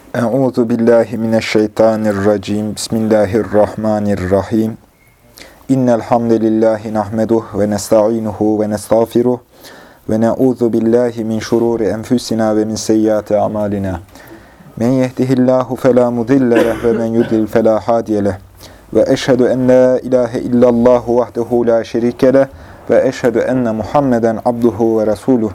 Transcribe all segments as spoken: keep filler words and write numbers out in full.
Euzu billahi mineşşeytanirracim. Bismillahirrahmanirrahim. İnnel hamdelellahi nahmeduhu ve nestainuhu ve nestağfiruh ve na'uzu billahi min şururi enfusina ve min seyyiati amalina. Men yehdihillahu fela mudille leh ve men yudlil fela hadiye leh. Ve eşhedü en la ilahe illallah vahdehu la şerike leh ve eşhedü enne Muhammeden abduhu ve resuluh.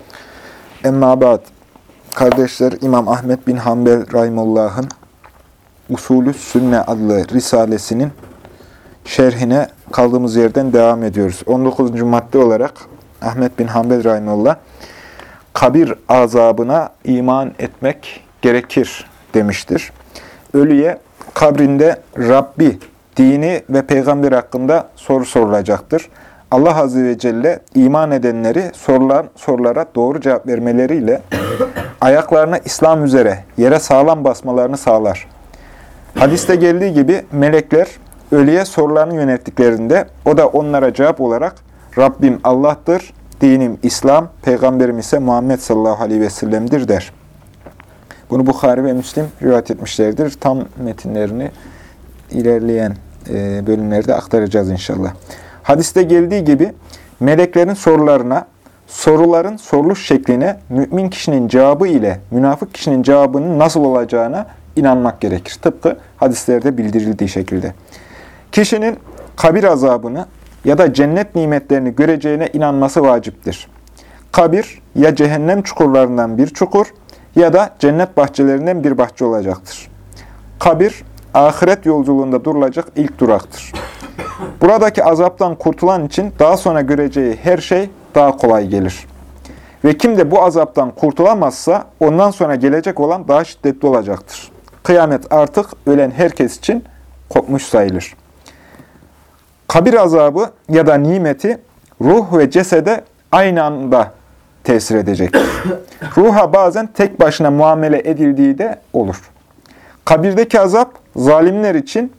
Emma ba'd. Kardeşler, İmam Ahmed bin Hanbel Rahimullah'ın Usulü Sünne adlı risalesinin şerhine kaldığımız yerden devam ediyoruz. on dokuzuncu madde olarak Ahmed bin Hanbel Rahimullah, kabir azabına iman etmek gerekir demiştir. Ölüye kabrinde Rabbi, dini ve peygamber hakkında soru sorulacaktır. Allah Azze ve Celle iman edenleri sorulan sorulara doğru cevap vermeleriyle ayaklarını İslam üzere yere sağlam basmalarını sağlar. Hadiste geldiği gibi melekler ölüye sorularını yönelttiklerinde o da onlara cevap olarak Rabbim Allah'tır, dinim İslam, peygamberim ise Muhammed sallallahu aleyhi ve sellem'dir der. Bunu Bukhari ve Müslim rivayet etmişlerdir. Tam metinlerini ilerleyen bölümlerde aktaracağız inşallah. Hadiste geldiği gibi meleklerin sorularına, soruların soruluş şekline, mümin kişinin cevabı ile münafık kişinin cevabının nasıl olacağına inanmak gerekir. Tıpkı hadislerde bildirildiği şekilde. Kişinin kabir azabını ya da cennet nimetlerini göreceğine inanması vaciptir. Kabir ya cehennem çukurlarından bir çukur ya da cennet bahçelerinden bir bahçe olacaktır. Kabir, ahiret yolculuğunda durulacak ilk duraktır. Buradaki azaptan kurtulan için daha sonra göreceği her şey daha kolay gelir. Ve kim de bu azaptan kurtulamazsa ondan sonra gelecek olan daha şiddetli olacaktır. Kıyamet artık ölen herkes için kopmuş sayılır. Kabir azabı ya da nimeti ruh ve cesede aynı anda tesir edecektir. Ruha bazen tek başına muamele edildiği de olur. Kabirdeki azap zalimler için,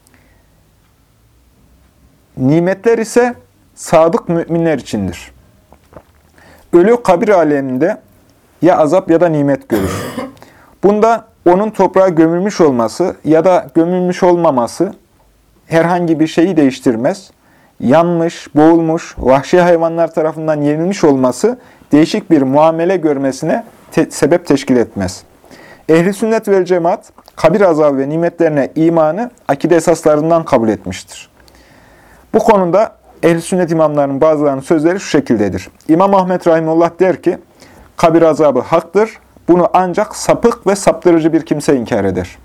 nimetler ise sadık müminler içindir. Ölü kabir aleminde ya azap ya da nimet görür. Bunda onun toprağa gömülmüş olması ya da gömülmüş olmaması herhangi bir şeyi değiştirmez. Yanmış, boğulmuş, vahşi hayvanlar tarafından yenilmiş olması değişik bir muamele görmesine te- sebep teşkil etmez. Ehl-i sünnet vel cemaat, kabir azabı ve nimetlerine imanı akide esaslarından kabul etmiştir. Bu konuda ehl-i sünnet imamlarının bazılarının sözleri şu şekildedir. İmam Ahmed Rahimullah der ki, kabir azabı haktır, bunu ancak sapık ve saptırıcı bir kimse inkar eder.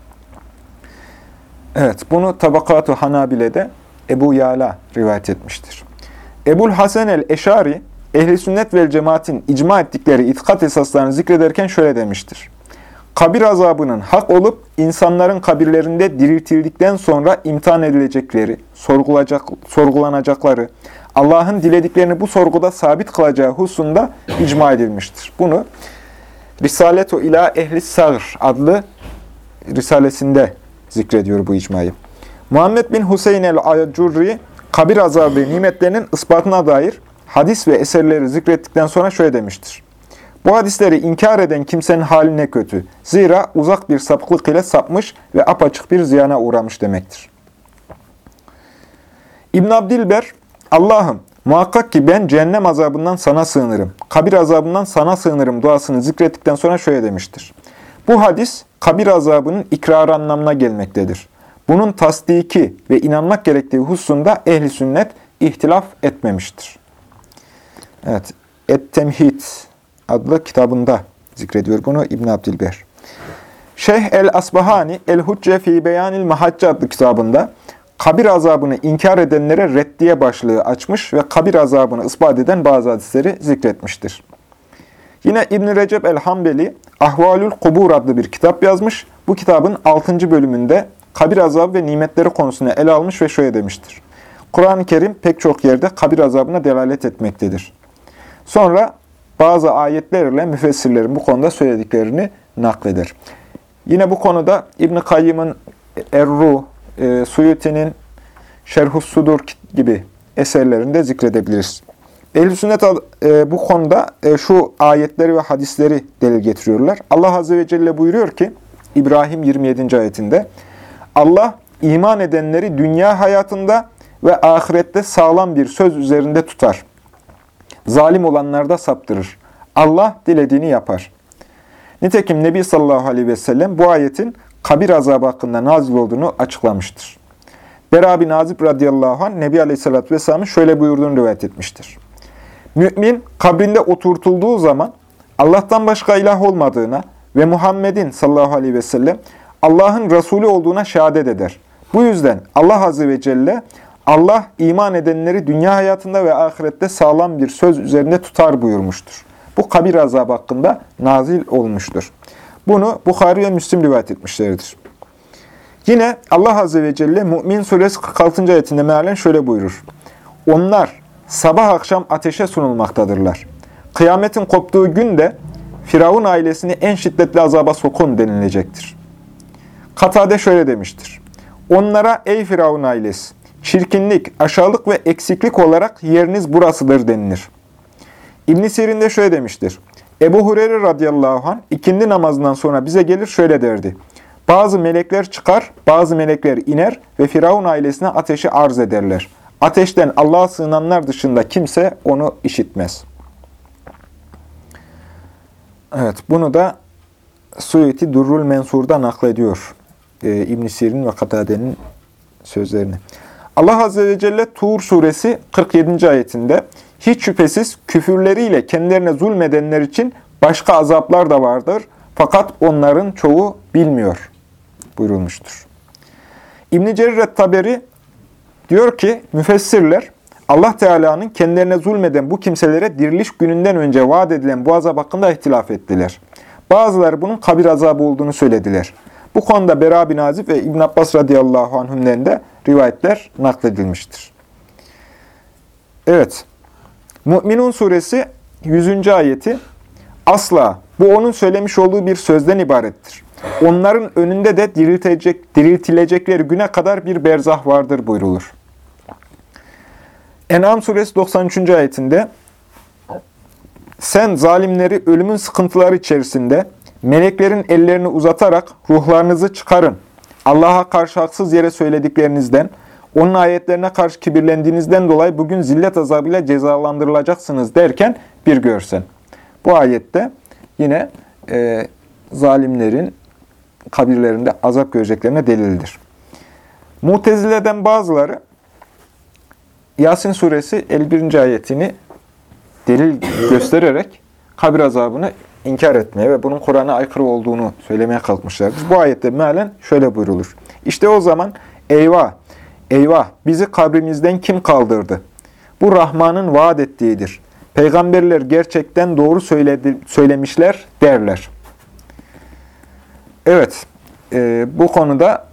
Evet, bunu Tabakat-ı Hanabile'de Ebu Yala rivayet etmiştir. Ebul Hasan el-Eşari, ehl-i sünnet vel cemaatin icma ettikleri itikat esaslarını zikrederken şöyle demiştir. Kabir azabının hak olup insanların kabirlerinde diriltildikten sonra imtihan edilecekleri, sorgulanacak, sorgulanacakları, Allah'ın dilediklerini bu sorguda sabit kılacağı hususunda icma edilmiştir. Bunu Risaletu ila ehli sağır adlı risalesinde zikrediyor bu icmayı. Muhammed bin Hüseyin el-Acurri, kabir azabı ve nimetlerinin ispatına dair hadis ve eserleri zikrettikten sonra şöyle demiştir. Bu hadisleri inkar eden kimsenin hali ne kötü. Zira uzak bir sapıklık ile sapmış ve apaçık bir ziyana uğramış demektir. İbn Abdilber, Allah'ım muhakkak ki ben cehennem azabından sana sığınırım, kabir azabından sana sığınırım duasını zikrettikten sonra şöyle demiştir. Bu hadis kabir azabının ikrarı anlamına gelmektedir. Bunun tasdiki ve inanmak gerektiği hususunda ehli sünnet ihtilaf etmemiştir. Evet, Et-Temhid adlı kitabında zikrediyor bunu İbn Abdilber. Şeyh el-Asbahani El-Hucce fi Beyanil Mahacce adlı kitabında kabir azabını inkar edenlere reddiye başlığı açmış ve kabir azabını ispat eden bazı hadisleri zikretmiştir. Yine İbn Recep el-Hanbeli Ahvalül Kubur adlı bir kitap yazmış. Bu kitabın altıncı bölümünde kabir azabı ve nimetleri konusunu ele almış ve şöyle demiştir. Kur'an-ı Kerim pek çok yerde kabir azabına delalet etmektedir. Sonra bazı ayetlerle müfessirlerin bu konuda söylediklerini nakleder. Yine bu konuda İbn-i Kayyım'ın Er-Ruh, e, Suyuti'nin Şerhus Sudur gibi eserlerinde zikredebiliriz. Ehl-i Sünnet e, bu konuda e, şu ayetleri ve hadisleri delil getiriyorlar. Allah Azze ve Celle buyuruyor ki, İbrahim yirmi yedinci ayetinde, Allah iman edenleri dünya hayatında ve ahirette sağlam bir söz üzerinde tutar. Zalim olanlar da saptırır. Allah dilediğini yapar. Nitekim Nebi sallallahu aleyhi ve sellem bu ayetin kabir azabı hakkında nazil olduğunu açıklamıştır. Bera bin Azib radıyallahu anh Nebi aleyhissalatü vesselam'ın şöyle buyurduğunu rivayet etmiştir. Mümin kabrinde oturtulduğu zaman Allah'tan başka ilah olmadığına ve Muhammed'in sallallahu aleyhi ve sellem Allah'ın Resulü olduğuna şehadet eder. Bu yüzden Allah Azze ve Celle Allah iman edenleri dünya hayatında ve ahirette sağlam bir söz üzerinde tutar buyurmuştur. Bu kabir azabı hakkında nazil olmuştur. Bunu Bukhari ve Müslim rivayet etmişlerdir. Yine Allah Azze ve Celle Mü'min Suresi kırk altıncı ayetinde mealen şöyle buyurur. Onlar sabah akşam ateşe sunulmaktadırlar. Kıyametin koptuğu gün de Firavun ailesini en şiddetli azaba sokun denilecektir. Katade şöyle demiştir. Onlara ey Firavun ailesi, çirkinlik, aşağılık ve eksiklik olarak yeriniz burasıdır denilir. İbn-i Sirin de şöyle demiştir. Ebu Hureyre radıyallahu anh ikindi namazından sonra bize gelir şöyle derdi. Bazı melekler çıkar, bazı melekler iner ve Firavun ailesine ateşi arz ederler. Ateşten Allah'a sığınanlar dışında kimse onu işitmez. Evet, bunu da Suyuti Durrul Mensur'da naklediyor. Ee, İbn-i Sirin ve Katade'nin sözlerini. Allah Azze ve Celle Tur suresi kırk yedinci ayetinde hiç şüphesiz küfürleriyle kendilerine zulmedenler için başka azaplar da vardır. Fakat onların çoğu bilmiyor buyurulmuştur. İbn-i Cerir et-Taberi diyor ki müfessirler Allah Teala'nın kendilerine zulmeden bu kimselere diriliş gününden önce vaat edilen bu azap hakkında ihtilaf ettiler. Bazıları bunun kabir azabı olduğunu söylediler. Bu konuda Bera bin Azib ve İbn Abbas radıyallahu anhümden de rivayetler nakledilmiştir. Evet. Mü'minun suresi yüzüncü ayeti asla bu onun söylemiş olduğu bir sözden ibarettir. Onların önünde de diriltilecek, diriltilecekleri güne kadar bir berzah vardır buyrulur. En'am suresi doksan üçüncü ayetinde sen zalimleri ölümün sıkıntıları içerisinde meleklerin ellerini uzatarak ruhlarınızı çıkarın. Allah'a karşı haksız yere söylediklerinizden, onun ayetlerine karşı kibirlendiğinizden dolayı bugün zillet azabıyla cezalandırılacaksınız derken bir görsen. Bu ayette yine e, zalimlerin kabirlerinde azap göreceklerine delildir. Mutezile'den bazıları Yasin suresi elli birinci ayetini delil göstererek kabir azabını inkar etmeye ve bunun Kur'an'a aykırı olduğunu söylemeye kalkmışlardır. Bu ayette mealen şöyle buyrulur. İşte o zaman eyvah, eyvah bizi kabrimizden kim kaldırdı? Bu Rahman'ın vaat ettiğidir. Peygamberler gerçekten doğru söyledi, söylemişler derler. Evet, e, bu konuda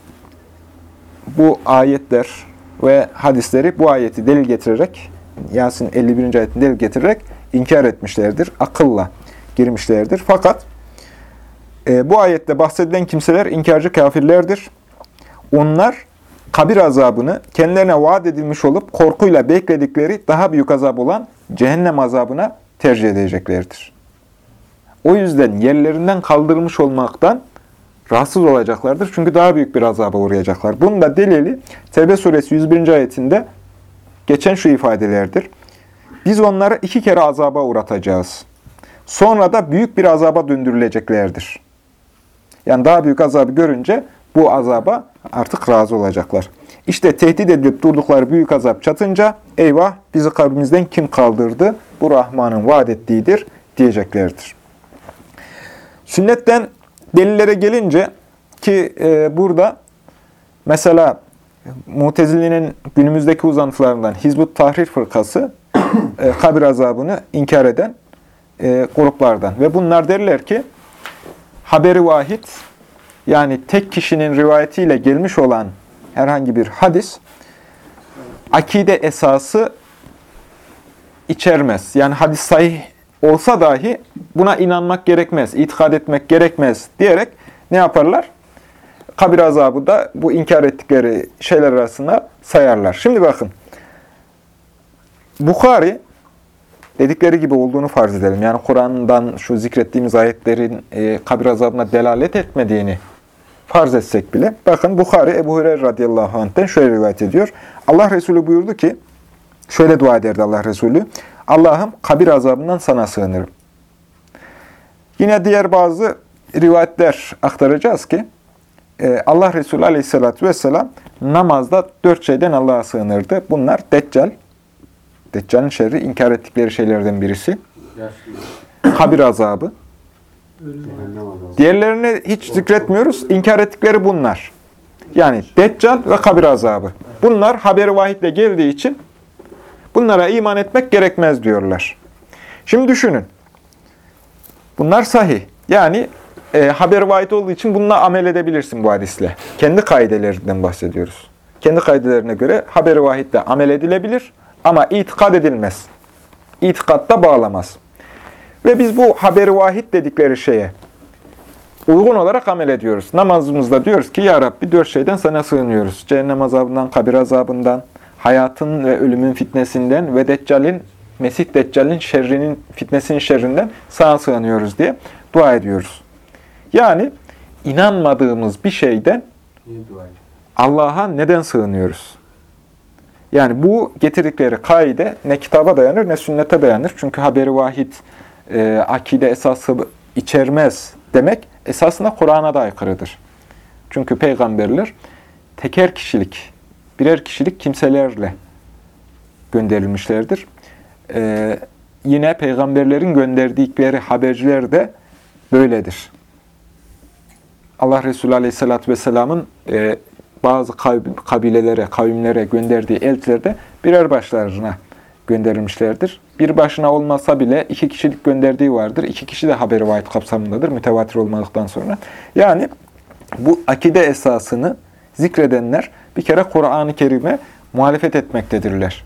bu ayetler ve hadisleri bu ayeti delil getirerek, Yasin elli birinci ayetini delil getirerek inkar etmişlerdir. Akılla girmişlerdir. Fakat e, bu ayette bahsedilen kimseler inkarcı kafirlerdir. Onlar kabir azabını kendilerine vaat edilmiş olup korkuyla bekledikleri daha büyük azap olan cehennem azabına tercih edeceklerdir. O yüzden yerlerinden kaldırılmış olmaktan rahatsız olacaklardır. Çünkü daha büyük bir azaba uğrayacaklar. Bunun da delili Tevbe suresi yüz birinci ayetinde geçen şu ifadelerdir. Biz onları iki kere azaba uğratacağız. Sonra da büyük bir azaba döndürüleceklerdir. Yani daha büyük azabı görünce bu azaba artık razı olacaklar. İşte tehdit edilip durdukları büyük azap çatınca eyvah bizi kabrimizden kim kaldırdı? Bu Rahman'ın vaat ettiğidir diyeceklerdir. Sünnetten delillere gelince ki e, burada mesela Mutezile'nin günümüzdeki uzantılarından Hizbut Tahrir fırkası e, kabir azabını inkar eden e, gruplardan. Ve bunlar derler ki haberi vahid yani tek kişinin rivayetiyle gelmiş olan herhangi bir hadis akide esası içermez. Yani hadis sahih olsa dahi buna inanmak gerekmez, itikad etmek gerekmez diyerek ne yaparlar? Kabir azabı da bu inkar ettikleri şeyler arasında sayarlar. Şimdi bakın, Bukhari dedikleri gibi olduğunu farz edelim. Yani Kur'an'dan şu zikrettiğimiz ayetlerin e, kabir azabına delalet etmediğini farz etsek bile. Bakın Bukhari Ebu Hureyre radıyallahu anh'ten şöyle rivayet ediyor. Allah Resulü buyurdu ki, şöyle dua ederdi Allah Resulü. Allah'ım kabir azabından sana sığınırım. Yine diğer bazı rivayetler aktaracağız ki, Allah Resulü aleyhissalatü vesselam namazda dört şeyden Allah'a sığınırdı. Bunlar Deccal, Deccal'in şerri, inkar ettikleri şeylerden birisi. Kabir azabı. Diğerlerini hiç zikretmiyoruz. İnkar ettikleri bunlar. Yani Deccal ve kabir azabı. Bunlar haber-i vahitle geldiği için bunlara iman etmek gerekmez diyorlar. Şimdi düşünün. Bunlar sahih. Yani e, haber-i vahid olduğu için bununla amel edebilirsin bu hadisle. Kendi kaidelerinden bahsediyoruz. Kendi kaidelerine göre haber-i vahitle amel edilebilir ama itikad edilmez. İtikatta bağlamaz. Ve biz bu haber-i vahid dedikleri şeye uygun olarak amel ediyoruz. Namazımızda diyoruz ki, Ya Rabbi dört şeyden sana sığınıyoruz. Cehennem azabından, kabir azabından, hayatın ve ölümün fitnesinden ve Deccal'in, Mesih Deccal'in şerrinin, fitnesinin şerrinden sana sığınıyoruz diye dua ediyoruz. Yani inanmadığımız bir şeyden Allah'a neden sığınıyoruz? Yani bu getirdikleri kaide ne kitaba dayanır ne sünnete dayanır. Çünkü haber-i vahid e, akide esası içermez demek esasında Kur'an'a da aykırıdır. Çünkü peygamberler teker kişilik, birer kişilik kimselerle gönderilmişlerdir. Ee, yine peygamberlerin gönderdikleri haberciler de böyledir. Allah Resulü Aleyhisselatü Vesselam'ın e, bazı kabilelere, kavimlere gönderdiği elçiler de birer başlarına gönderilmişlerdir. Bir başına olmasa bile iki kişilik gönderdiği vardır. İki kişi de haber-i vahid kapsamındadır, mütevatir olmadıktan sonra. Yani bu akide esasını zikredenler bir kere Kur'an-ı Kerim'e muhalefet etmektedirler.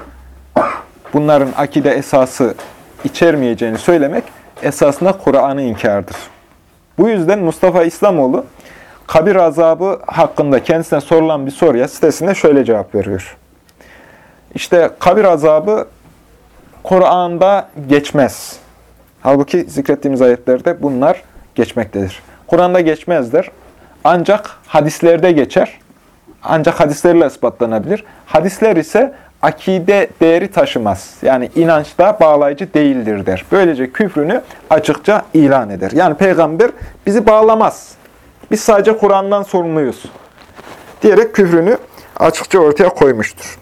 Bunların akide esası içermeyeceğini söylemek esasında Kur'an'ı inkardır. Bu yüzden Mustafa İslamoğlu kabir azabı hakkında kendisine sorulan bir soruya sitesinde şöyle cevap veriyor. İşte kabir azabı Kur'an'da geçmez. Halbuki zikrettiğimiz ayetlerde bunlar geçmektedir. Kur'an'da geçmezler. Ancak hadislerde geçer. Ancak hadislerle ispatlanabilir. Hadisler ise akide değeri taşımaz. Yani inançta bağlayıcı değildir der. Böylece küfrünü açıkça ilan eder. Yani peygamber bizi bağlamaz. Biz sadece Kur'an'dan sorumluyuz diyerek küfrünü açıkça ortaya koymuştur.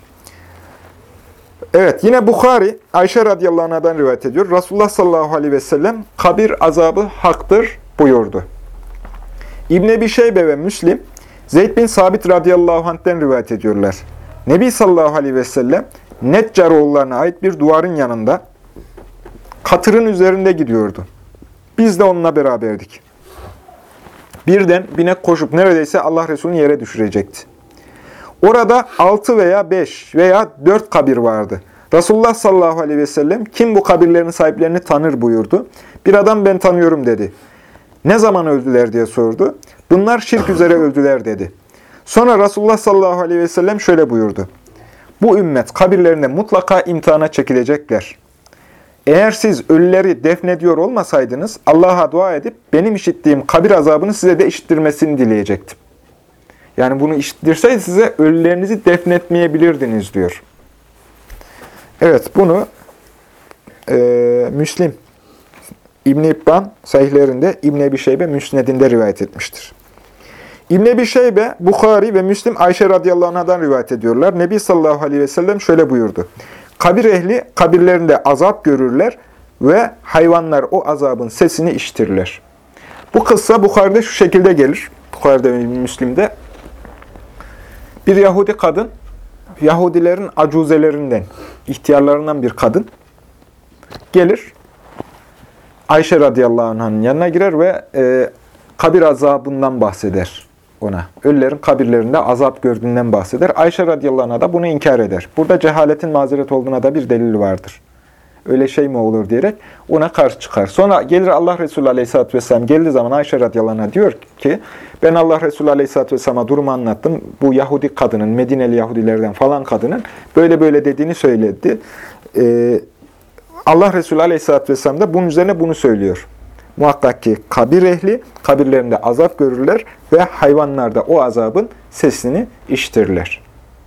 Evet, yine Bukhari, Ayşe radıyallahu anh'dan rivayet ediyor. Resulullah sallallahu aleyhi ve sellem kabir azabı haktır buyurdu. İbn Ebi Şeybe ve Müslim, Zeyd bin Sabit radıyallahu anh'ten rivayet ediyorlar. Nebi sallallahu aleyhi ve sellem, Neccaroğullarına ait bir duvarın yanında katırın üzerinde gidiyordu. Biz de onunla beraberdik. Birden binek koşup neredeyse Allah Resulü'nü yere düşürecekti. Orada altı veya beş veya dört kabir vardı. Resulullah sallallahu aleyhi ve sellem, kim bu kabirlerin sahiplerini tanır buyurdu. Bir adam ben tanıyorum dedi. Ne zaman öldüler diye sordu. Bunlar şirk üzere öldüler dedi. Sonra Resulullah sallallahu aleyhi ve sellem şöyle buyurdu. Bu ümmet kabirlerinde mutlaka imtihana çekilecekler. Eğer siz ölüleri defnediyor olmasaydınız Allah'a dua edip benim işittiğim kabir azabını size de işittirmesini dileyecektim. Yani bunu işittirseydi size ölülerinizi defnetmeyebilirdiniz diyor. Evet, bunu e, Müslim, İbn-i İbban sahihlerinde, İbn Ebi Şeybe Müsned'inde rivayet etmiştir. İbn Ebi Şeybe, Bukhari ve Müslim Ayşe radıyallahu anh'dan rivayet ediyorlar. Nebi sallallahu aleyhi ve sellem şöyle buyurdu. Kabir ehli kabirlerinde azap görürler ve hayvanlar o azabın sesini işitirler. Bu kıssa Bukhari'de şu şekilde gelir. Bukhari'de ve Müslim'de. Bir Yahudi kadın, Yahudilerin acuzelerinden, ihtiyarlarından bir kadın gelir. Ayşe radıyallahu anh'ın yanına girer ve e, kabir azabından bahseder ona. Ölülerin kabirlerinde azap gördüğünden bahseder. Ayşe radıyallahu anh'a da bunu inkar eder. Burada cehaletin mazeret olduğuna da bir delil vardır. Öyle şey mi olur diyerek ona karşı çıkar. Sonra gelir Allah Resulü aleyhisselatü vesselam geldiği zaman Ayşe radıyallahu anh'a diyor ki ben Allah Resulü aleyhisselatü vesselam'a durumu anlattım. Bu Yahudi kadının, Medineli Yahudilerden falan kadının böyle böyle dediğini söyledi. Ee, Allah Resulü Aleyhisselatü Vesselam da bunun üzerine bunu söylüyor. Muhakkak ki kabir ehli, kabirlerinde azap görürler ve hayvanlar da o azabın sesini işitirler.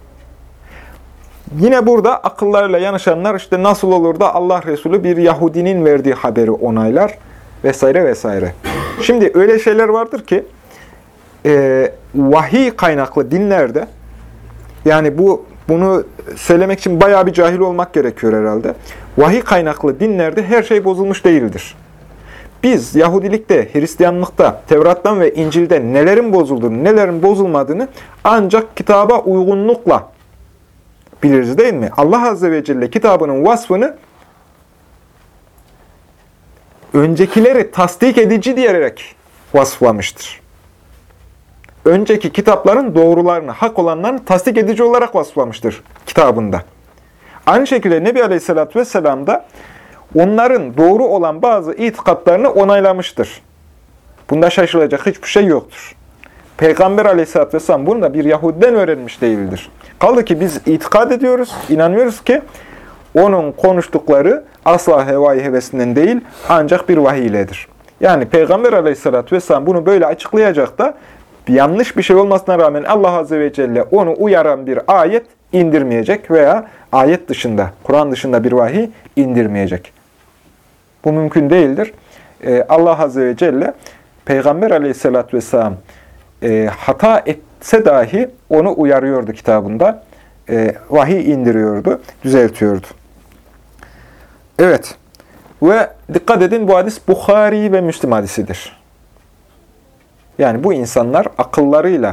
Yine burada akıllarıyla yanışanlar işte nasıl olur da Allah Resulü bir Yahudinin verdiği haberi onaylar vesaire vesaire. Şimdi öyle şeyler vardır ki e, vahiy kaynaklı dinlerde, yani bu bunu söylemek için bayağı bir cahil olmak gerekiyor herhalde. Vahiy kaynaklı dinlerde her şey bozulmuş değildir. Biz Yahudilikte, Hristiyanlıkta, Tevrat'tan ve İncil'de nelerin bozulduğunu, nelerin bozulmadığını ancak kitaba uygunlukla biliriz değil mi? Allah Azze ve Celle kitabının vasfını öncekileri tasdik edici diyerek vasıflamıştır. Önceki kitapların doğrularını, hak olanlarını tasdik edici olarak vasıflamıştır kitabında. Aynı şekilde Nebi Aleyhisselatü Vesselam da onların doğru olan bazı itikatlarını onaylamıştır. Bunda şaşılacak hiçbir şey yoktur. Peygamber Aleyhisselatü Vesselam bunu da bir Yahudiden öğrenmiş değildir. Kaldı ki biz itikad ediyoruz, inanıyoruz ki onun konuştukları asla hevai hevesinden değil, ancak bir vahiy iledir. Yani Peygamber Aleyhisselatü Vesselam bunu böyle açıklayacak da yanlış bir şey olmasına rağmen Allah Azze ve Celle onu uyaran bir ayet indirmeyecek veya ayet dışında, Kur'an dışında bir vahiy indirmeyecek. Bu mümkün değildir. Ee, Allah Azze ve Celle Peygamber Aleyhisselatü Vesselam e, hata etse dahi onu uyarıyordu kitabında. E, vahiy indiriyordu, düzeltiyordu. Evet. Ve dikkat edin, bu hadis Bukhari ve Müslim hadisidir. Yani bu insanlar akıllarıyla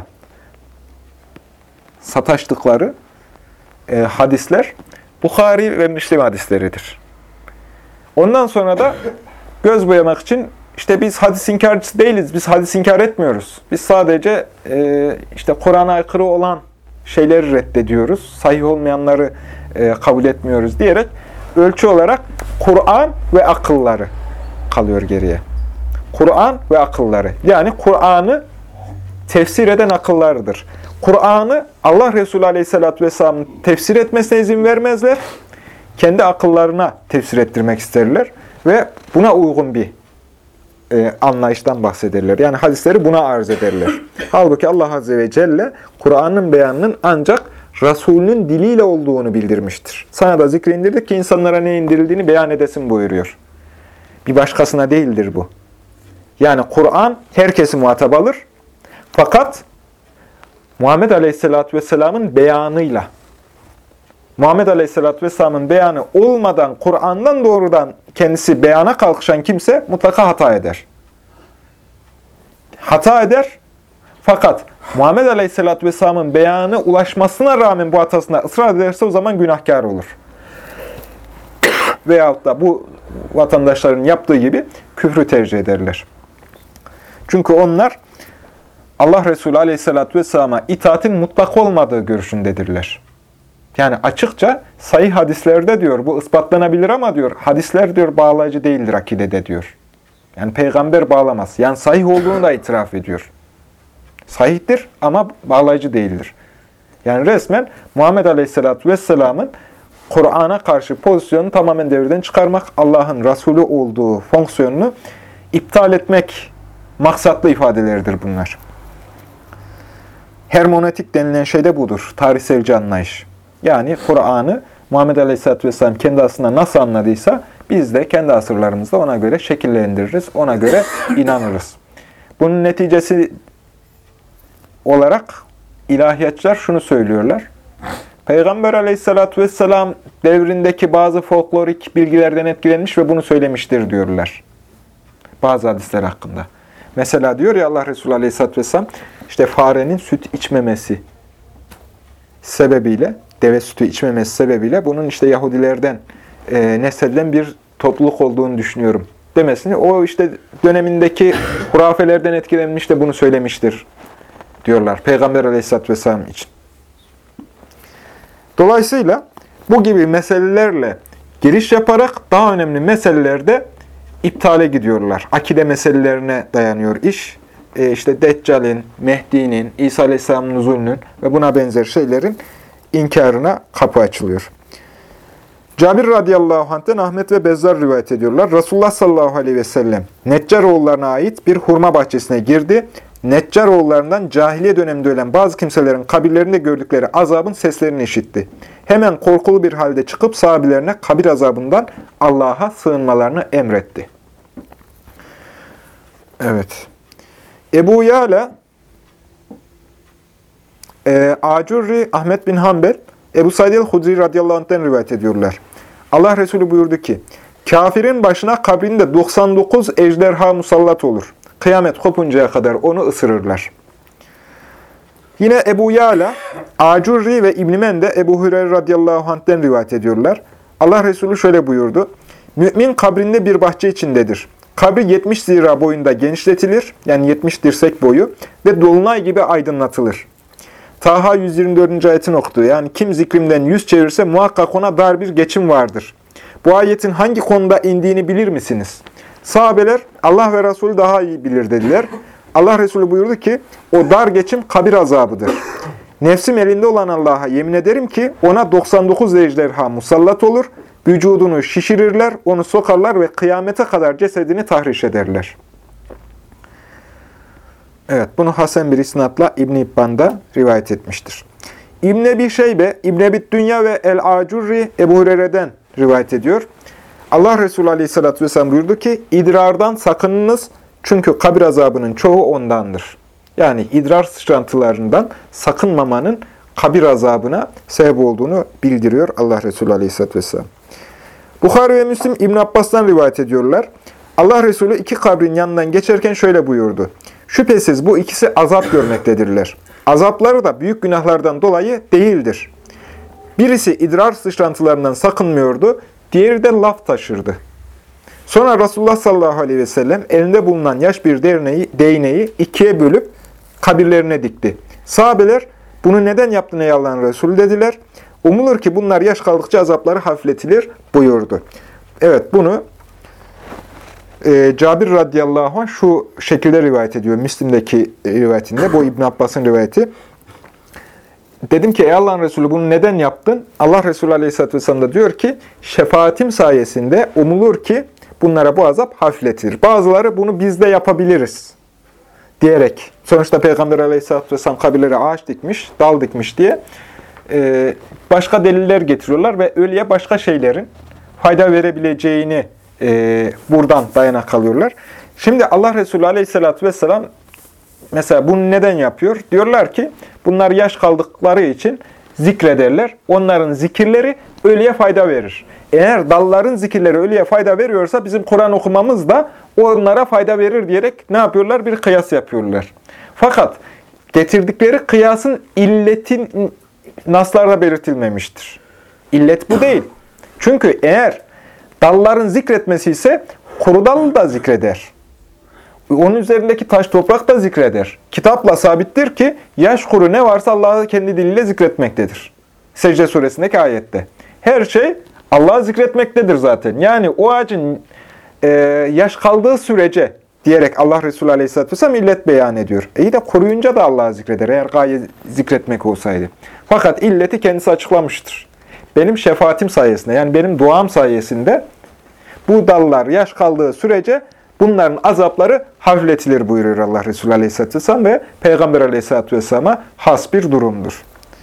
sataştıkları e, hadisler Bukhari ve Müslim hadisleridir. Ondan sonra da göz boyamak için işte biz hadis inkarcısı değiliz, biz hadis inkar etmiyoruz. Biz sadece e, işte Kur'an'a aykırı olan şeyleri reddediyoruz, sahih olmayanları e, kabul etmiyoruz diyerek ölçü olarak Kur'an ve akılları kalıyor geriye. Kur'an ve akılları. Yani Kur'an'ı tefsir eden akıllarıdır. Kur'an'ı Allah Resulü Aleyhisselatü Vesselam'ın tefsir etmesine izin vermezler. Kendi akıllarına tefsir ettirmek isterler ve buna uygun bir e, anlayıştan bahsederler. Yani hadisleri buna arz ederler. Halbuki Allah Azze ve Celle Kur'an'ın beyanının ancak Resulünün diliyle olduğunu bildirmiştir. Sana da zikri indirdik ki insanlara ne indirildiğini beyan edesin buyuruyor. Bir başkasına değildir bu. Yani Kur'an herkesi muhatap alır. Fakat Muhammed Aleyhisselatü Vesselam'ın beyanıyla, Muhammed Aleyhisselatü Vesselam'ın beyanı olmadan Kur'an'dan doğrudan kendisi beyana kalkışan kimse mutlaka hata eder. Hata eder. Fakat Muhammed Aleyhisselatü Vesselam'ın beyanı ulaşmasına rağmen bu hatasına ısrar ederse o zaman günahkar olur. Veyahut da bu vatandaşların yaptığı gibi küfrü tercih ederler. Çünkü onlar Allah Resulü Aleyhisselatü Vesselam'a itaatin mutlak olmadığı görüşündedirler. Yani açıkça sahih hadislerde diyor, bu ispatlanabilir ama diyor, hadisler diyor bağlayıcı değildir akidede diyor. Yani peygamber bağlamaz. Yani sahih olduğunu da itiraf ediyor. Sahihtir ama bağlayıcı değildir. Yani resmen Muhammed Aleyhisselatü Vesselam'ın Kur'an'a karşı pozisyonunu tamamen devreden çıkarmak, Allah'ın Resulü olduğu fonksiyonunu iptal etmek maksatlı ifadeleridir bunlar. Hermonetik denilen şey de budur. Tarihselci anlayış. Yani Kur'an'ı Muhammed Aleyhisselatü Vesselam kendi asrında nasıl anladıysa biz de kendi asırlarımızda ona göre şekillendiririz, ona göre inanırız. Bunun neticesi olarak ilahiyatçılar şunu söylüyorlar. Peygamber Aleyhisselatü Vesselam devrindeki bazı folklorik bilgilerden etkilenmiş ve bunu söylemiştir diyorlar. Bazı hadisler hakkında. Mesela diyor ya Allah Resulü Aleyhisselatü Vesselam, işte farenin süt içmemesi sebebiyle, deve sütü içmemesi sebebiyle bunun işte Yahudilerden e, nesledilen bir topluluk olduğunu düşünüyorum demesini, o işte dönemindeki hurafelerden etkilenmiş de bunu söylemiştir diyorlar Peygamber Aleyhisselatü Vesselam için. Dolayısıyla bu gibi meselelerle giriş yaparak daha önemli meselelerde iptale gidiyorlar. Akide meselelerine dayanıyor iş. E işte Deccal'in, Mehdi'nin, İsa Aleyhisselam'ın nuzulünün ve buna benzer şeylerin inkarına kapı açılıyor. Cabir radıyallahu anh'ten Ahmet ve Bezzar rivayet ediyorlar. Resulullah sallallahu aleyhi ve sellem Neccaroğullarına ait bir hurma bahçesine girdi. Neccaroğullarından cahiliye döneminde ölen bazı kimselerin kabirlerinde gördükleri azabın seslerini işitti. Hemen korkulu bir halde çıkıp sahabilerine kabir azabından Allah'a sığınmalarını emretti. Evet. Ebu Yala, e, Acurri, Ahmet bin Hanbel, Ebu Said el-Hudri radıyallahu anh'ten rivayet ediyorlar. Allah Resulü buyurdu ki, kafirin başına kabrinde doksan dokuz ejderha musallat olur. Kıyamet kopuncaya kadar onu ısırırlar. Yine Ebu Yala, Acurri ve İbn-i Mende Ebu Hureyre radıyallahu anh'ten rivayet ediyorlar. Allah Resulü şöyle buyurdu. Mümin kabrinde bir bahçe içindedir. Kabri yetmiş zira boyunda genişletilir, yani yetmiş dirsek boyu ve dolunay gibi aydınlatılır. Taha yüz yirmi dördüncü ayetini okudu. Yani kim zikrimden yüz çevirirse muhakkak ona dar bir geçim vardır. Bu ayetin hangi konuda indiğini bilir misiniz? Sahabeler Allah ve Resulü daha iyi bilir dediler. Allah Resulü buyurdu ki o dar geçim kabir azabıdır. Nefsim elinde olan Allah'a yemin ederim ki ona doksan dokuz ejderha musallat olur. Vücudunu şişirirler, onu sokarlar ve kıyamete kadar cesedini tahriş ederler. Evet, bunu Hasan bir isnatla İbn-i İbban'da rivayet etmiştir. İbn-i Ebi Şeybe, İbn-i Ebi Dünya ve El-Acurri Ebu Hureyre'den rivayet ediyor. Allah Resulü Aleyhisselatü Vesselam buyurdu ki, idrardan sakınınız çünkü kabir azabının çoğu ondandır. Yani idrar sıçrantılarından sakınmamanın kabir azabına sebep olduğunu bildiriyor Allah Resulü Aleyhisselatü Vesselam. Bukhari ve Müslim İbn Abbas'tan rivayet ediyorlar. Allah Resulü iki kabrin yanından geçerken şöyle buyurdu. Şüphesiz bu ikisi azap görmektedirler. Azapları da büyük günahlardan dolayı değildir. Birisi idrar sıçrantılarından sakınmıyordu, diğeri de laf taşırdı. Sonra Resulullah sallallahu aleyhi ve sellem elinde bulunan yaş bir değneği, değneği ikiye bölüp kabirlerine dikti. Sahabeler, bunu neden yaptın ey Allah'ın Resulü dediler. Umulur ki bunlar yaş kaldıkça azapları hafifletilir buyurdu. Evet, bunu e, Cabir radıyallahu anh şu şekilde rivayet ediyor. Müslim'deki rivayetinde, bu İbn Abbas'ın rivayeti. Dedim ki ey Allah'ın Resulü bunu neden yaptın? Allah Resulü aleyhisselatü vesselam da diyor ki şefaatim sayesinde umulur ki bunlara bu azap hafifletilir. Bazıları bunu biz de yapabiliriz diyerek. Sonuçta Peygamber aleyhisselatü vesselam kabirlere ağaç dikmiş, dal dikmiş diye e, başka deliller getiriyorlar ve ölüye başka şeylerin fayda verebileceğini e, buradan dayanak alıyorlar. Şimdi Allah Resulü aleyhisselatü vesselam mesela bunu neden yapıyor? Diyorlar ki bunlar yaş kaldıkları için zikrederler. Onların zikirleri ölüye fayda verir. Eğer dalların zikirleri ölüye fayda veriyorsa bizim Kur'an okumamız da onlara fayda verir diyerek ne yapıyorlar? Bir kıyas yapıyorlar. Fakat getirdikleri kıyasın illetin naslarda belirtilmemiştir. İllet bu değil. Çünkü eğer dalların zikretmesi ise kuru dal da zikreder. Onun üzerindeki taş toprak da zikreder. Kitapla sabittir ki yaş kuru ne varsa Allah'ı kendi diliyle zikretmektedir. Secde suresindeki ayette. Her şey Allah'ı zikretmektedir zaten. Yani o ağacın e, yaş kaldığı sürece diyerek Allah Resulü Aleyhisselatü Vesselam illet beyan ediyor. İyi de kuruyunca da Allah'ı zikreder eğer gaye zikretmek olsaydı. Fakat illeti kendisi açıklamıştır. Benim şefaatim sayesinde yani benim duam sayesinde bu dallar yaş kaldığı sürece bunların azapları hafifletilir buyuruyor Allah Resulü Aleyhisselatü Vesselam ve Peygamber Aleyhisselatü Vesselam'a has bir durumdur.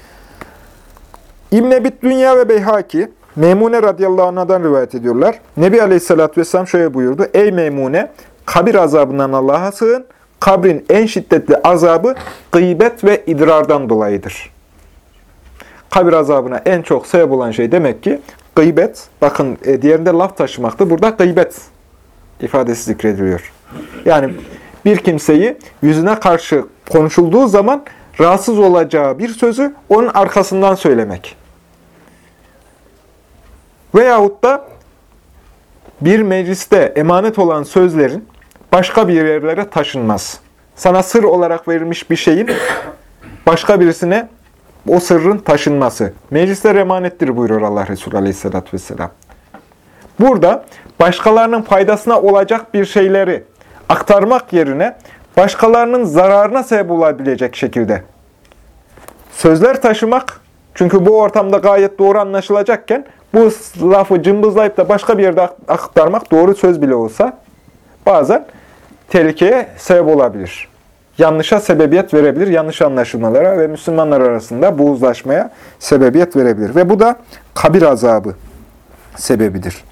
İbn-i Ebi Dünya ve Beyhaki, Meymune radıyallahu anh'dan rivayet ediyorlar. Nebi Aleyhisselatü Vesselam şöyle buyurdu. Ey Meymune, kabir azabından Allah'a sığın. Kabrin en şiddetli azabı gıybet ve idrardan dolayıdır. Kabir azabına en çok sebep olan şey demek ki gıybet. Bakın diğerinde laf taşımaktı. Burada gıybet ifadesi zikrediliyor. Yani bir kimseyi yüzüne karşı konuşulduğu zaman rahatsız olacağı bir sözü onun arkasından söylemek. Veyahut da bir mecliste emanet olan sözlerin başka bir yerlere taşınmaz. Sana sır olarak verilmiş bir şeyin başka birisine o sırrın taşınması. Meclisler emanettir buyuruyor Allah Resulü Aleyhisselatü Vesselam. Burada başkalarının faydasına olacak bir şeyleri aktarmak yerine başkalarının zararına sebep olabilecek şekilde sözler taşımak, çünkü bu ortamda gayet doğru anlaşılacakken bu lafı cımbızlayıp da başka bir yerde aktarmak, doğru söz bile olsa bazen tehlikeye sebep olabilir. Yanlışa sebebiyet verebilir, yanlış anlaşılmalara ve Müslümanlar arasında buğuzlaşmaya sebebiyet verebilir. Ve bu da kabir azabı sebebidir.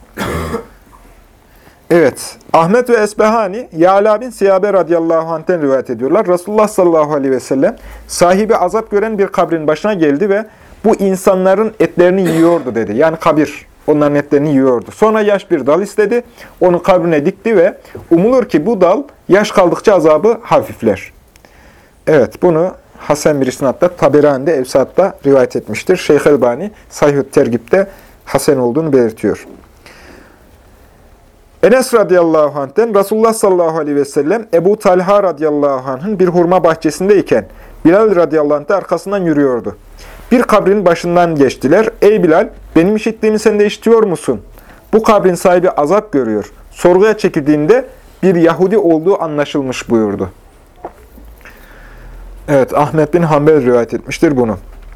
Evet, Ahmet ve Esbehani, Ya'la bin Siyabe radıyallahu anh'ten rivayet ediyorlar. Resulullah sallallahu aleyhi ve sellem sahibi azap gören bir kabrin başına geldi ve bu insanların etlerini yiyordu dedi. Yani kabir onların etlerini yiyordu. Sonra yaş bir dal istedi, onu kabrine dikti ve umulur ki bu dal yaş kaldıkça azabı hafifler. Evet, bunu Hasan bir isnatla Taberani'de, Evsat'ta rivayet etmiştir. Şeyh Elbani Sahih-ü Tergib'de Hasan olduğunu belirtiyor. Enes radıyallahu anh'ten Resulullah sallallahu aleyhi ve sellem Ebu Talha radıyallahu anh'ın bir hurma bahçesindeyken Bilal radıyallahu anh de arkasından yürüyordu. Bir kabrin başından geçtiler. Ey Bilal, benim işittiğimi sen de işitiyor musun? Bu kabrin sahibi azap görüyor. Sorguya çekildiğinde bir Yahudi olduğu anlaşılmış buyurdu. Evet, Ahmet bin Hanbel rivayet etmiştir bunu.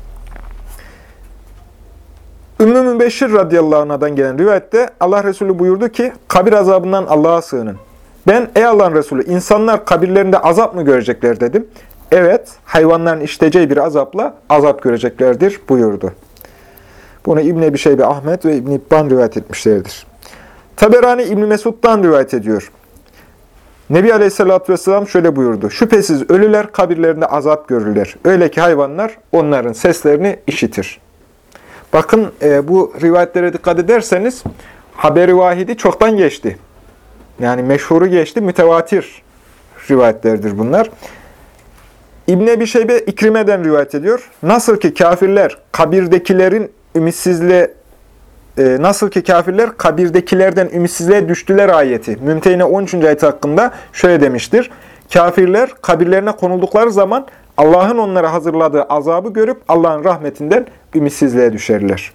Ümmü Mübeşşir radıyallahu anh'dan gelen rivayette Allah Resulü buyurdu ki, kabir azabından Allah'a sığının. Ben, ey Allah'ın Resulü, insanlar kabirlerinde azap mı görecekler dedim. Evet, hayvanların işiteceği bir azapla azap göreceklerdir buyurdu. Bunu İbn-i Ebi Şeybe Ahmet ve İbn-i İbban rivayet etmişlerdir. Taberani İbn-i Mesud'dan rivayet ediyor. Nebi Aleyhisselatü Vesselam şöyle buyurdu. Şüphesiz ölüler kabirlerinde azap görürler. Öyle ki hayvanlar onların seslerini işitir. Bakın e, bu rivayetlere dikkat ederseniz haber-i vahidi çoktan geçti. Yani meşhuru geçti, mütevatir rivayetlerdir bunlar. İbn-i Ebi Şeybe İkrime'den rivayet ediyor. Nasıl ki kafirler kabirdekilerin ümitsizliğe e, nasıl ki kafirler kabirdekilerden ümitsizliğe düştüler ayeti. Mümtehine on üçüncü ayet hakkında şöyle demiştir. Kafirler kabirlerine konuldukları zaman Allah'ın onlara hazırladığı azabı görüp Allah'ın rahmetinden ümitsizliğe düşerler.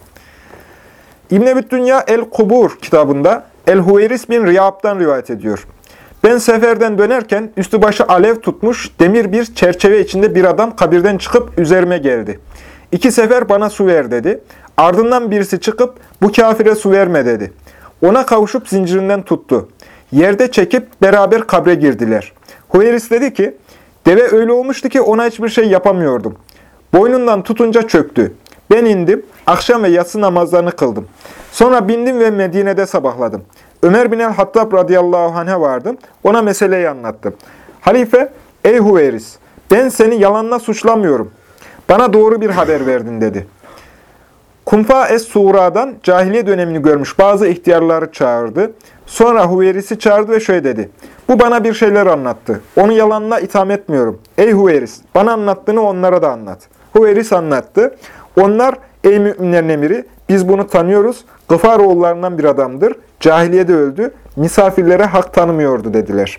İbn-i Ebi Dünya El-Kubur kitabında El-Huveyris bin Riyab'dan rivayet ediyor. Ben seferden dönerken üstü başı alev tutmuş demir bir çerçeve içinde bir adam kabirden çıkıp üzerime geldi. İki sefer bana su ver dedi. Ardından birisi çıkıp bu kafire su verme dedi. Ona kavuşup zincirinden tuttu. Yerde çekip beraber kabre girdiler. Huveyris dedi ki, deve öyle olmuştu ki ona hiçbir şey yapamıyordum. Boynundan tutunca çöktü. Ben indim, akşam ve yatsı namazlarını kıldım. Sonra bindim ve Medine'de sabahladım. Ömer bin el-Hattab radıyallahu anh'a vardım. Ona meseleyi anlattım. Halife, ey Huveyris, ben seni yalanla suçlamıyorum. Bana doğru bir haber verdin dedi. Kumfa es-Sura'dan cahiliye dönemini görmüş bazı ihtiyarları çağırdı. Sonra Huveyris'i çağırdı ve şöyle dedi. Bu bana bir şeyler anlattı. Onu yalanla itham etmiyorum. Ey Huveyris, bana anlattığını onlara da anlat. Huveyris anlattı. Onlar, ey müminlerin emiri, biz bunu tanıyoruz. Gıfar oğullarından bir adamdır. Cahiliyede öldü. Misafirlere hak tanımıyordu dediler.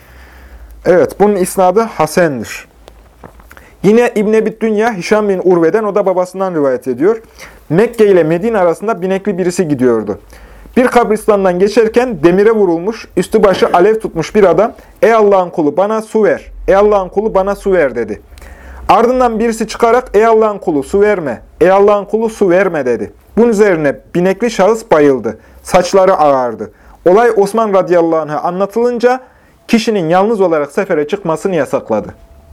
Evet, bunun isnadı Hasen'dir. Yine İbn-i Ebi Dünya, Hişam bin Urve'den, o da babasından rivayet ediyor. Mekke ile Medine arasında binekli birisi gidiyordu. Bir kabristandan geçerken demire vurulmuş, üstü başı alev tutmuş bir adam, ey Allah'ın kulu bana su ver, ey Allah'ın kulu bana su ver dedi. Ardından birisi çıkarak, ey Allah'ın kulu su verme, ey Allah'ın kulu su verme dedi. Bunun üzerine binekli şahıs bayıldı, saçları ağardı. Olay Osman radıyallahu anh'a anlatılınca kişinin yalnız olarak sefere çıkmasını yasakladı.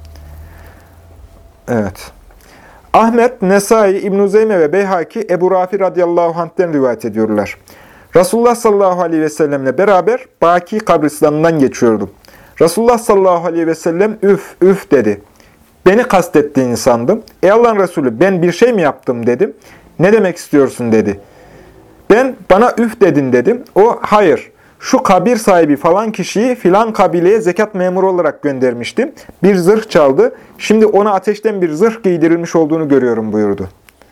Evet. Ahmet, Nesai, İbn-i Zeyme ve Beyhaki Ebu Rafi radıyallahu anh'ten rivayet ediyorlar. Resulullah sallallahu aleyhi ve sellemle beraber Baki kabristanından geçiyordum. Resulullah sallallahu aleyhi ve sellem üf üf dedi. Beni kastettiğini sandım. Ey Allah'ın Resulü ben bir şey mi yaptım dedim. Ne demek istiyorsun dedi. Ben bana üf dedin dedim. O hayır. Şu kabir sahibi falan kişiyi filan kabileye zekat memuru olarak göndermiştim. Bir zırh çaldı. Şimdi ona ateşten bir zırh giydirilmiş olduğunu görüyorum buyurdu.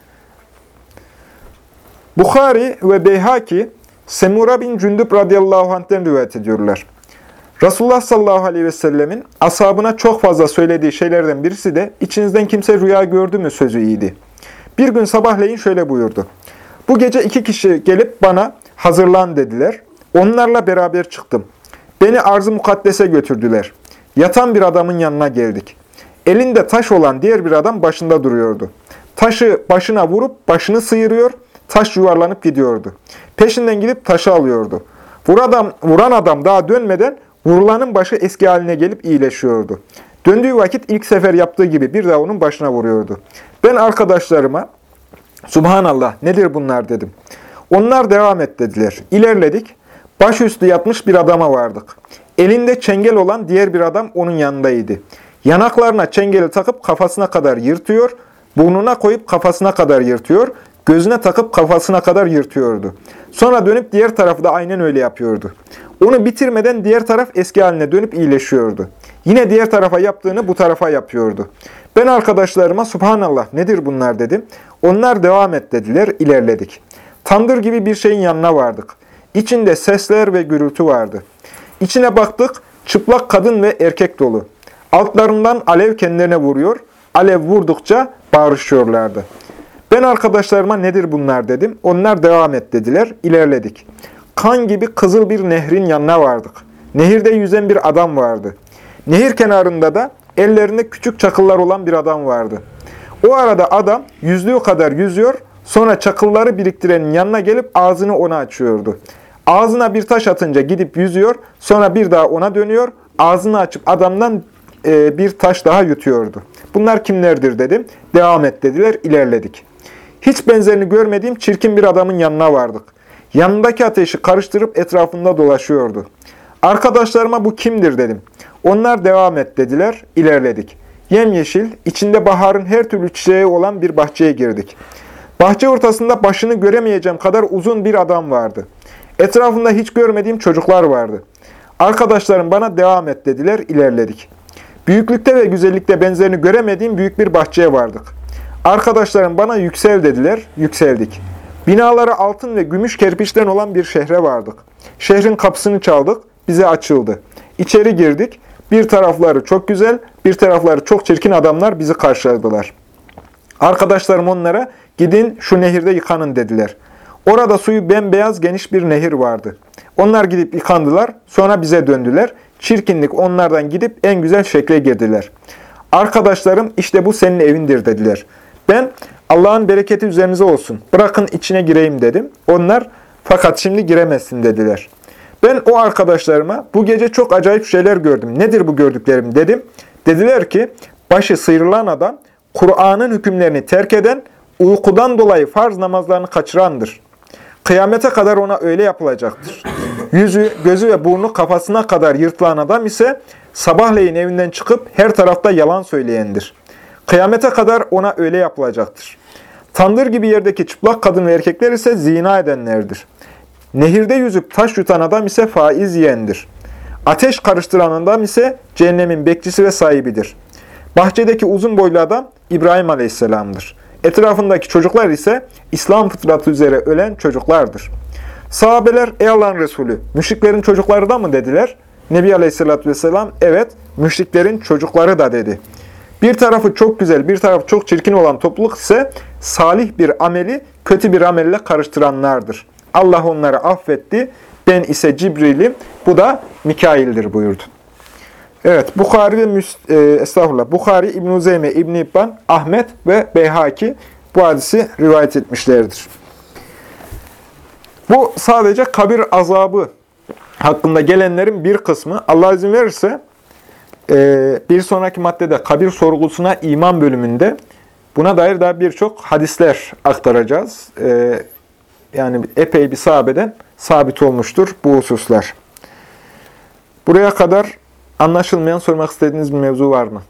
Bukhari ve Beyhaki Semura bin Cündüb radıyallahu anh'ten rivayet ediyorlar. Resulullah sallallahu aleyhi ve sellemin ashabına çok fazla söylediği şeylerden birisi de içinizden kimse rüya gördü mü sözü iyiydi. Bir gün sabahleyin şöyle buyurdu. Bu gece iki kişi gelip bana hazırlan dediler. Onlarla beraber çıktım. Beni arz-ı mukaddese götürdüler. Yatan bir adamın yanına geldik. Elinde taş olan diğer bir adam başında duruyordu. Taşı başına vurup başını sıyırıyor, taş yuvarlanıp gidiyordu. Peşinden gidip taşı alıyordu. Vuran, vuran adam daha dönmeden vurulanın başı eski haline gelip iyileşiyordu. Döndüğü vakit ilk sefer yaptığı gibi bir daha onun başına vuruyordu. Ben arkadaşlarıma, Subhanallah nedir bunlar dedim. Onlar devam et dediler. İlerledik. Başüstü yatmış bir adama vardık. Elinde çengel olan diğer bir adam onun yanındaydı. Yanaklarına çengeli takıp kafasına kadar yırtıyor, burnuna koyup kafasına kadar yırtıyor, gözüne takıp kafasına kadar yırtıyordu. Sonra dönüp diğer tarafı da aynen öyle yapıyordu. Onu bitirmeden diğer taraf eski haline dönüp iyileşiyordu. Yine diğer tarafa yaptığını bu tarafa yapıyordu. Ben arkadaşlarıma Subhanallah nedir bunlar dedim. Onlar devam et dediler, ilerledik. Tandır gibi bir şeyin yanına vardık. İçinde sesler ve gürültü vardı. İçine baktık, çıplak kadın ve erkek dolu. Altlarından alev kendilerine vuruyor, alev vurdukça bağırışıyorlardı. Ben arkadaşlarıma nedir bunlar dedim. Onlar devam et dediler, ilerledik. Kan gibi kızıl bir nehrin yanına vardık. Nehirde yüzen bir adam vardı. Nehir kenarında da ellerinde küçük çakıllar olan bir adam vardı. O arada adam yüzdüğü kadar yüzüyor, sonra çakılları biriktirenin yanına gelip ağzını ona açıyordu. Ağzına bir taş atınca gidip yüzüyor, sonra bir daha ona dönüyor, ağzını açıp adamdan e, bir taş daha yutuyordu. Bunlar kimlerdir dedim. Devam et dediler, ilerledik. Hiç benzerini görmediğim çirkin bir adamın yanına vardık. Yanındaki ateşi karıştırıp etrafında dolaşıyordu. Arkadaşlarıma bu kimdir dedim. Onlar devam et dediler, ilerledik. Yemyeşil, içinde baharın her türlü çiçeği olan bir bahçeye girdik. Bahçe ortasında başını göremeyeceğim kadar uzun bir adam vardı. Etrafında hiç görmediğim çocuklar vardı. Arkadaşlarım bana devam et dediler, ilerledik. Büyüklükte ve güzellikte benzerini göremediğim büyük bir bahçeye vardık. Arkadaşlarım bana yüksel dediler, yükseldik. Binaları altın ve gümüş kerpiçten olan bir şehre vardık. Şehrin kapısını çaldık, bize açıldı. İçeri girdik, bir tarafları çok güzel, bir tarafları çok çirkin adamlar bizi karşıladılar. Arkadaşlarım onlara, gidin şu nehirde yıkanın dediler. Orada suyu bembeyaz geniş bir nehir vardı. Onlar gidip yıkandılar, sonra bize döndüler. Çirkinlik onlardan gidip en güzel şekle girdiler. Arkadaşlarım işte bu senin evindir dediler. Ben Allah'ın bereketi üzerinize olsun, bırakın içine gireyim dedim. Onlar fakat şimdi giremezsin dediler. Ben o arkadaşlarıma bu gece çok acayip şeyler gördüm. Nedir bu gördüklerim dedim. Dediler ki başı sıyrılan adam Kur'an'ın hükümlerini terk eden, uykudan dolayı farz namazlarını kaçırandır. Kıyamete kadar ona öyle yapılacaktır. Yüzü, gözü ve burnu kafasına kadar yırtılan adam ise sabahleyin evinden çıkıp her tarafta yalan söyleyendir. Kıyamete kadar ona öyle yapılacaktır. Tandır gibi yerdeki çıplak kadın ve erkekler ise zina edenlerdir. Nehirde yüzüp taş yutan adam ise faiz yiyendir. Ateş karıştıran adam ise cehennemin bekçisi ve sahibidir. Bahçedeki uzun boylu adam İbrahim Aleyhisselam'dır. Etrafındaki çocuklar ise İslam fıtratı üzere ölen çocuklardır. Sahabeler, ey Allah'ın Resulü, müşriklerin çocukları da mı dediler? Nebi Aleyhisselatü Vesselam, evet, müşriklerin çocukları da dedi. Bir tarafı çok güzel, bir tarafı çok çirkin olan topluluk ise salih bir ameli kötü bir amelle karıştıranlardır. Allah onları affetti, ben ise Cibril'im, bu da Mikail'dir buyurdu. Evet, Bukhari ve Müs e, estağfurullah. Bukhari, İbn-i Zeyme, İbn-i İbban, Ahmet ve Beyhaki bu hadisi rivayet etmişlerdir. Bu sadece kabir azabı hakkında gelenlerin bir kısmı. Allah izin verirse e, bir sonraki maddede kabir sorgusuna iman bölümünde buna dair daha birçok hadisler aktaracağız. E, yani epey bir sahabeden sabit olmuştur bu hususlar. Buraya kadar anlaşılmayan, sormak istediğiniz bir mevzu var mı?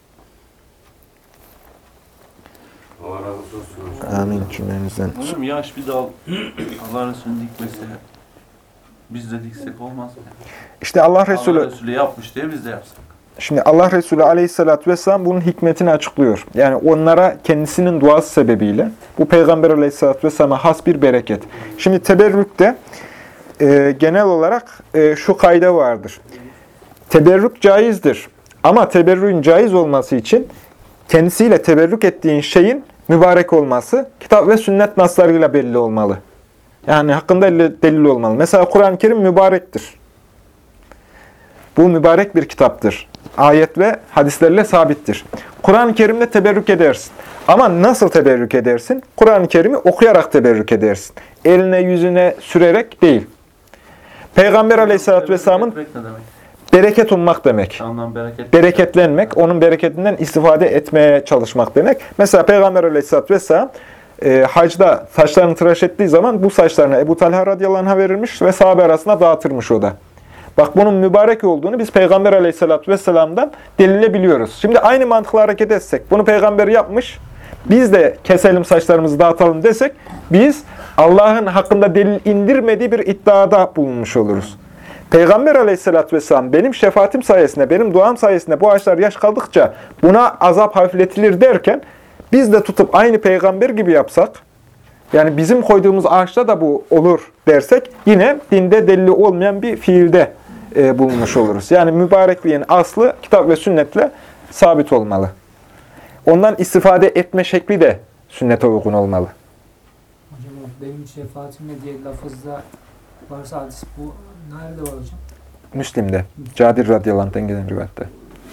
Allah razı olsun. Amin cümlenizden. Hocam yaş bir dal Allah Resulü'nü dikmese biz de diksek olmaz mı? İşte Allah Resulü, Allah Resulü yapmış diye biz de yapsak. şimdi Allah Resulü Aleyhisselatü Vesselam bunun hikmetini açıklıyor. Yani onlara kendisinin duası sebebiyle bu Peygamber Aleyhisselatü Vesselam'a has bir bereket. Şimdi teberrükte e, genel olarak e, şu kayda vardır. Teberrük caizdir. Ama teberrüğün caiz olması için kendisiyle teberrük ettiğin şeyin mübarek olması kitap ve sünnet naslarıyla belli olmalı. Yani hakkında delil olmalı. Mesela Kur'an-ı Kerim mübarektir. Bu mübarek bir kitaptır. Ayet ve hadislerle sabittir. Kur'an-ı Kerim'de teberrük edersin. Ama nasıl teberrük edersin? Kur'an-ı Kerim'i okuyarak teberrük edersin. Eline yüzüne sürerek değil. Peygamber Aleyhisselatü Vesselam'ın Bereket ne demek? bereket ummak demek. Ondan bereket. Bereketlenmek, onun bereketinden istifade etmeye çalışmak demek. Mesela Peygamber Aleyhisselatü Vesselam e, hacda saçlarını tıraş ettiği zaman bu saçlarını Ebu Talha radıyallahu anh'a verirmiş ve sahabe arasında dağıtırmış o da. Bak bunun mübarek olduğunu biz Peygamber Aleyhisselatü Vesselam'dan delilebiliyoruz. Şimdi aynı mantıkla hareket etsek, bunu Peygamber yapmış, biz de keselim saçlarımızı dağıtalım desek, biz Allah'ın hakkında delil indirmediği bir iddiada bulunmuş oluruz. Peygamber Aleyhisselatü Vesselam benim şefaatim sayesinde, benim duam sayesinde bu ağaçlar yaş kaldıkça buna azap hafifletilir derken, biz de tutup aynı peygamber gibi yapsak, yani bizim koyduğumuz ağaçta da bu olur dersek, yine dinde delili olmayan bir fiilde e, bulunmuş oluruz. Yani mübarekliğin aslı kitap ve sünnetle sabit olmalı. Ondan istifade etme şekli de sünnete uygun olmalı. Hocam o benim şefaatimle diye lafızda varsa hadis bu nerede var hocam? Müslim'de, Cabir radıyallahu anh'tan gelen rivayette.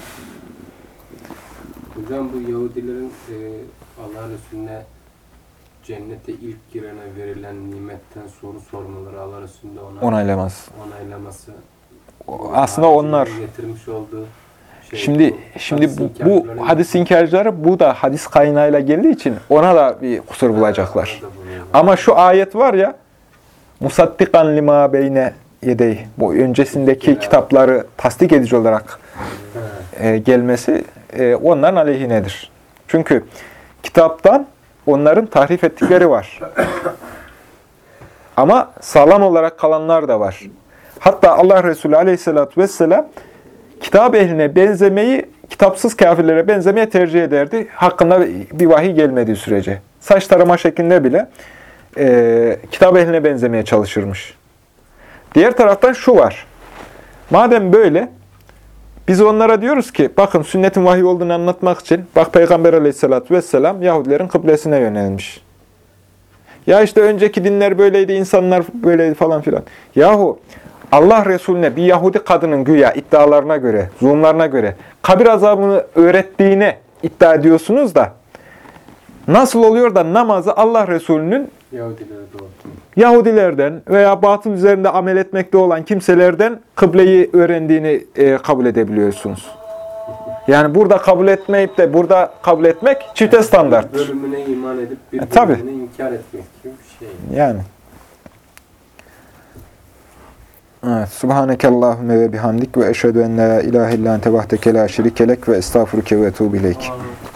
Hocam bu Yahudilerin e, Allah Resulüne cennete ilk girene verilen nimetten soru sormaları, Allah Resulü'nde ona Onaylamaz. onaylaması. O, aslında onlar getirmiş olduğu şey, Şimdi bu, şimdi hadis bu, inkarcıların- bu hadis inkarcıları bu da hadis kaynağıyla geldiği için ona da bir kusur bulacaklar. Orada bulunuyor. Ama şu ayet var ya, musaddikan lima beyne yedey, bu öncesindeki kitapları tasdik edici olarak e, gelmesi e, onların aleyhinedir. Çünkü kitaptan onların tahrif ettikleri var. Ama sağlam olarak kalanlar da var. Hatta Allah Resulü Aleyhisselatü Vesselam kitap ehline benzemeyi kitapsız kafirlere benzemeye tercih ederdi. Hakkında bir vahiy gelmediği sürece. Saç tarama şeklinde bile e, kitap ehline benzemeye çalışırmış. Diğer taraftan şu var. Madem böyle, biz onlara diyoruz ki, bakın sünnetin vahiy olduğunu anlatmak için, bak Peygamber Aleyhisselatü Vesselam Yahudilerin kıblesine yönelmiş. Ya işte önceki dinler böyleydi, insanlar böyleydi falan filan. Yahu Allah Resulüne bir Yahudi kadının güya iddialarına göre, zulümlerine göre kabir azabını öğrettiğine iddia ediyorsunuz da, nasıl oluyor da namazı Allah Resulü'nün Yahudilere doğru. Yahudilerden veya batıl üzerinde amel etmekte olan kimselerden kıbleyi öğrendiğini e, kabul edebiliyorsunuz. Yani burada kabul etmeyip de burada kabul etmek çifte standarttır. Bölümüne iman edip bir E, tabii. bölümüne inkar etmek gibi bir şey. Yani. Evet. Subhanekallahümme ve bihamdik ve eşhedü en la ilahe illa ente vahdeke la şerikelek ve estağfuruke ve etûbü ileyk. Amin.